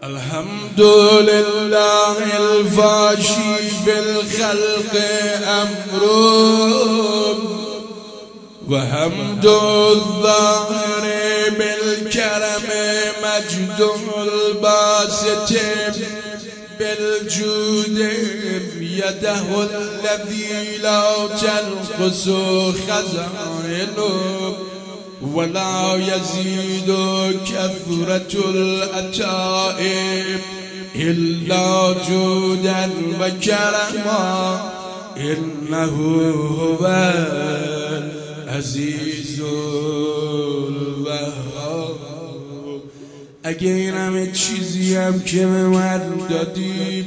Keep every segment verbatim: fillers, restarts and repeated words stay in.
الحمد لله الفاشي في الخلق أمره وحمد الظاهر بالكرم مجد الباسط بالجود يده الذي لا تنقص خزائنه ولا يزيد كثرة العطاء إلا جودا وكرما إنه هو العزيز الوهاب. اگه این همه چیزی هم که به من دادی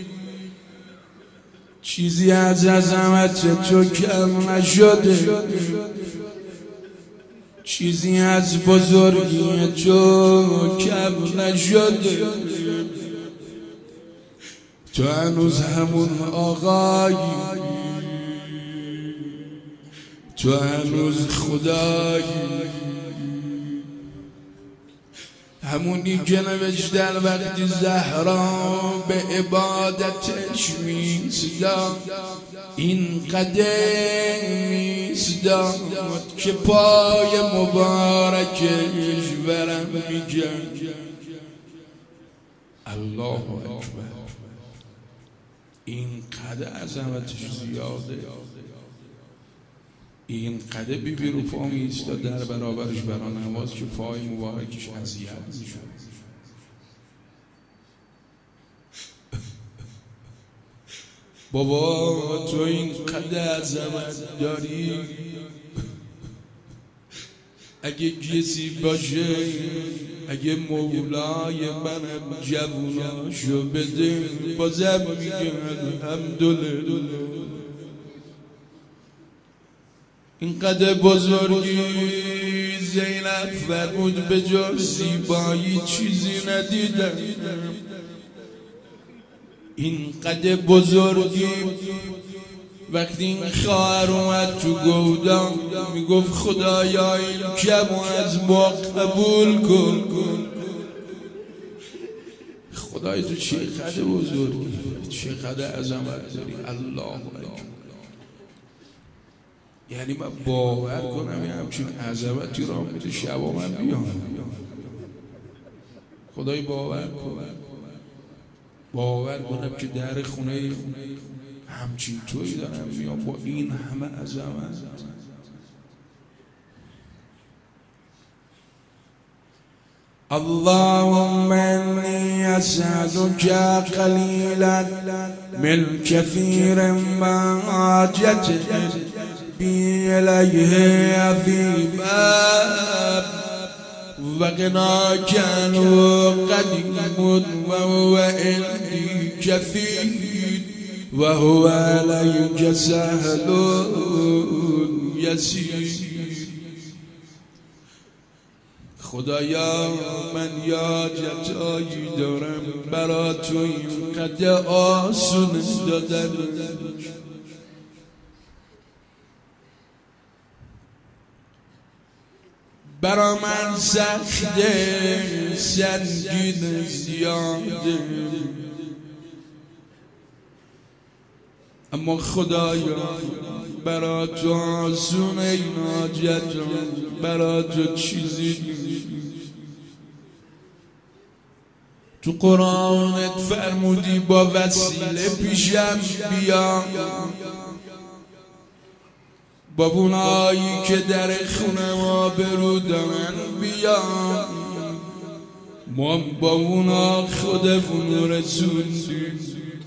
چیزی از عظمت تو کم نشده، چیزی از بزرگی تو کم نشده. تو هنوز همون آقایی، تو هنوز خدایی، همونی که نوشتن وقتی زهرا به عبادتش میستاد این قدر میستاد که پای مبارکش برم میگن الله اکبر. این قدر عظمتش زیاده، این قدر بی بی رو پا میستاد در برابرش برا نماز که پای مبارکش اذیت میشد. بابا تو این قدر عظمت داری، اگه کسی باشه اگه مولای منم جووناشو بده بازم میگم الحمدلله. اینقدر بزرگی زینب فرمود به جز زیبایی چیزی ندیدم. اینقدر بزرگی وقتی این خواهر اومد تو گودام میگفت خدایا این کمو از ما قبول کن. خدای تو چقدر بزرگی، چقدر عظمت داری. الله اکبر. یعنی من باور کنم یه همچین عظمتی را میده شبا من بیام. خدای باور کنم باور کنم که در خونه همچین توی دارم میام با این همه عظمت. اللهم اني اسالك قليلا من كثير ما حاجتك بي اليه في باب وغناك عنه قديم وهو عندي كثير وهو عليك سهل يسير. خدایا من یا جتایی دارم برا تو اینقدر آسون دادن، برا من سخته سنگین زیاده، اما خدایا برا تو آسون این حاجت، برا تو چیزی تو قرآنت فرمودی با وسیله پیشم بیا، با اونایی که در خونه ما برو دارن بیا، ما با اونا خودمون رسوندیم.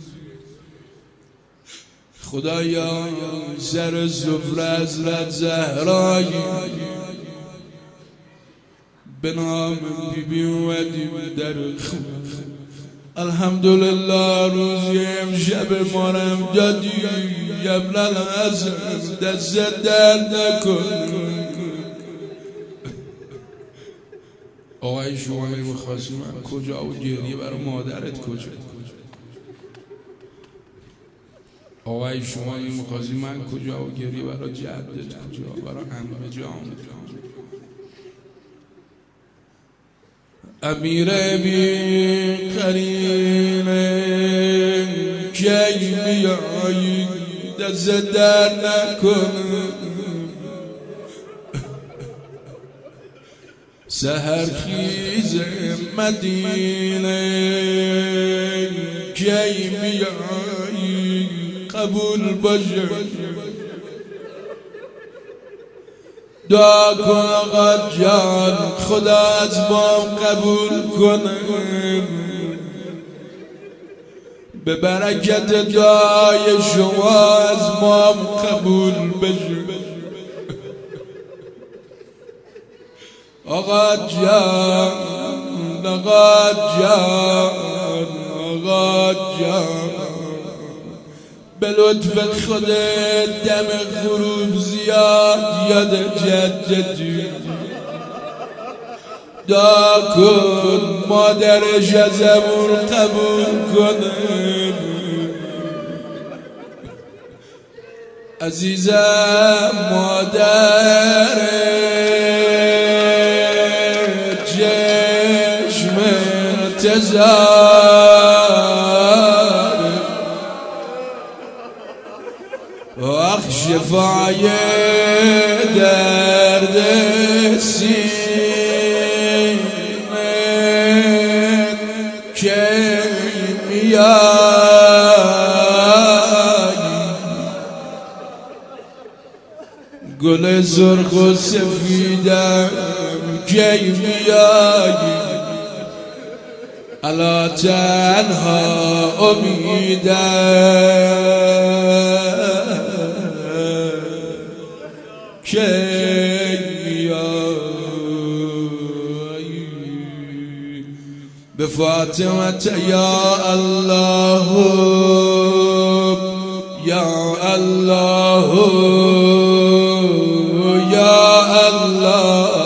خدایا سر زفر حضرت زهرایی به نام بی بی اومدیم در خونه. الحمدلله روزی امشب مارم دادی یبلل ازم دست درد نکن. آقای شما میخواستی من کجا و گریه برای مادرت کجا؟ آقای شما میخواستی من کجا و گریه برای جدت کجا؟ برای عمه جان. امیر بی قرینه کی میایی دست در نکن سحر خیز مدینه کی میایی قبول باشه دعا کن آقا جان خدا از ما قبول کنه به برکت دعای شما از ما قبول بشه آقا جان آقا جان آقا جان به لطف خودت دم غروب زیاد یاد جددی دعا کن مادرش ازمون قبول کنه عزیزم مادر چشم انتظار آخ شفای درد سینه که میایی گل زرخ و سفیدم که میایی الا تنها امیدم که میایی به فاطمه یا الله یا الله یا الله